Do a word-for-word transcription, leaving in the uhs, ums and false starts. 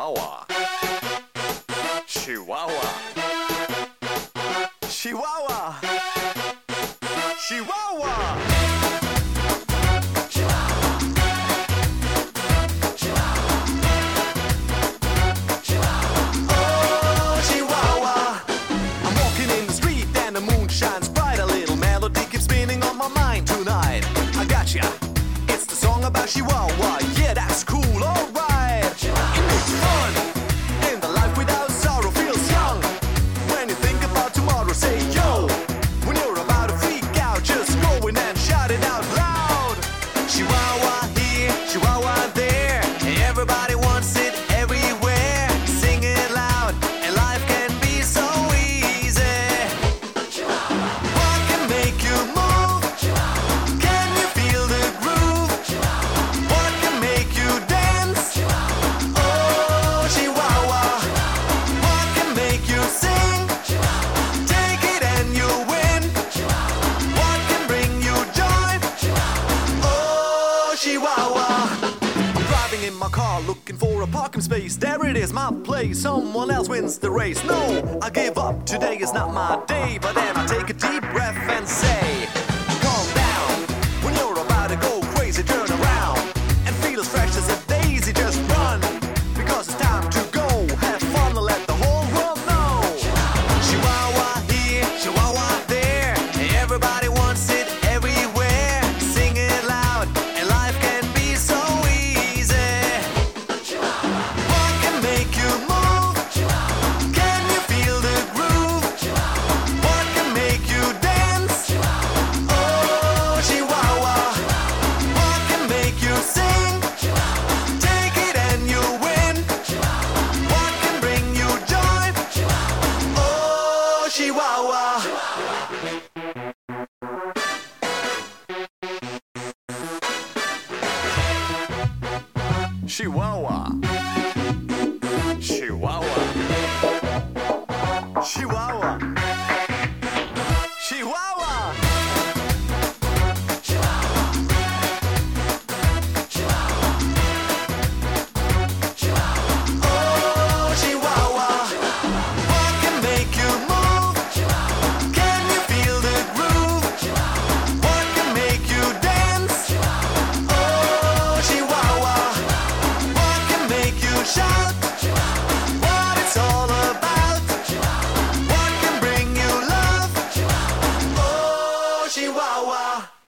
Chihuahua. Chihuahua. Chihuahua. Chihuahua. Oh, Chihuahua. I'm walking in the street and the moon shines bright. A little melody keeps spinning on my mind tonight. I gotcha. It's the song about Chihuahua. Yeah, that's cool, alright. It makes fun. In the life without sorrow feels young. When you think about tomorrow, say yo. When you're about to freak out, just go in and shout it out loud. Chihuahua here, Chihuahua there. Everybody wants it everywhere. Sing it loud, and life can be so easy. What can make you move? Can you feel the groove? What can make you dance? Oh, Chihuahua. What can make you sing? Take it and you win. What can bring you joy? Oh, Chihuahua. I'm driving in my car looking for a parking space. There it is, my place. Someone else wins the race. No, I give up. Today is not my day. But then I take a deep breath and say, calm down. When you're about to go crazy, turn around and feel as fresh as a daisy. Just run, because it's time to go. Have fun and let the whole world know. Chihuahua here, Chihuahua there. Everybody wants it everywhere. Sing it loud, and life can be so easy. What can make you move? Can you feel the groove? What can make you dance? Oh, Chihuahua. What can make you sing? Take it and you win. What can bring you joy? Oh, Chihuahua. Chihuahua. Chihuahua. Chihuahua. Chihuahua. Oh, Chihuahua. What can make you move? Can you feel the groove? What can make you dance? Oh, Chihuahua. What can make you shout? What it's all about? What can bring you love? Oh, Chihuahua.